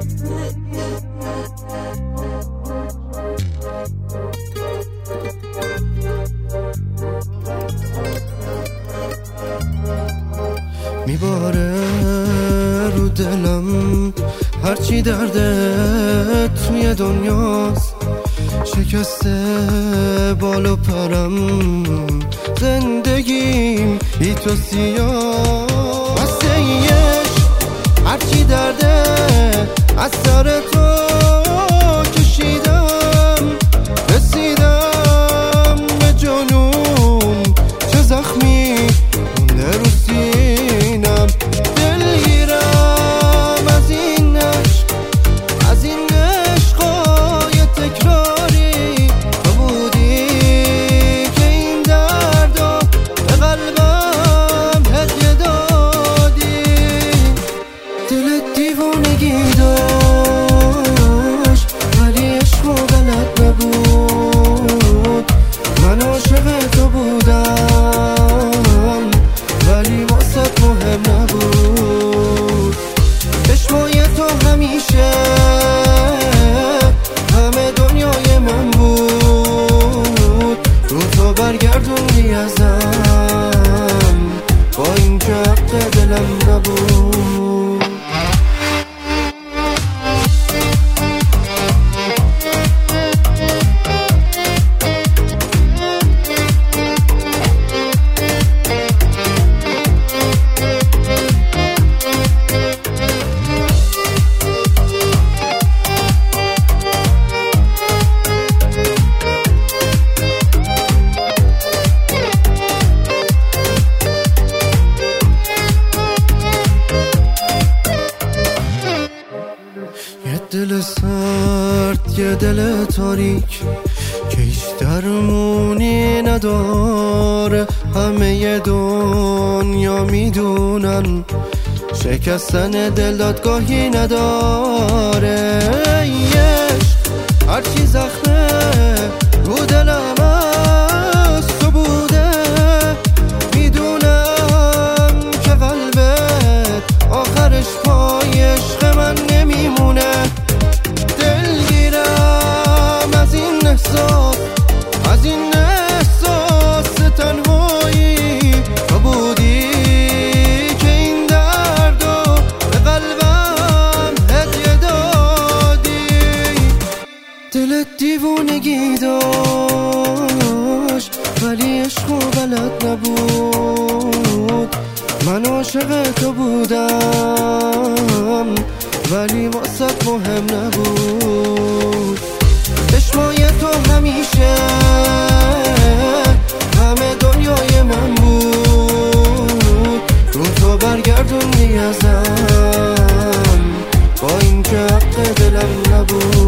میباره رو دلم هرچی درده توی دنیاست، شکسته بال و پرم زندگیم هی تو سیاه بسته ایش هرچی درده از سر تو کشیدم، رسیدم به جنون چه زخمی مونده رو سینم، دلگیرم از این عشق، از این عشقای تکراری، تو بودی که این دردو به قلبم هدیه دادی. دلت دیوونگی داشت ولی عشقو بلد نبود، من عاشق تو بودم ولی واسط مهم نبود، چشمای تو همیشه همه دنیای من بود، رو تو برگردوندی ازم با این که حق دلم نبود. دل سرد یه دل تاریک که هیچ درمونی نداره، همه دنیا میدونن شکستن دل دادگاهی نداره، هرچی زخمه رو دلم از تو بوده، میدونم که قلبت آخرش پای عشق من نمیمونه، از این احساس تنهایی، تو بودی که این دردو به قلبم هدیه دادی. دلت دیوونگی داشت ولی عشقو بلد نبود، من عاشق تو بودم ولی واسط مهم نبود، چشمای تو همیشه همه دنیای من بود، رو تو برگردوندی ازم با این که حق دلم نبود.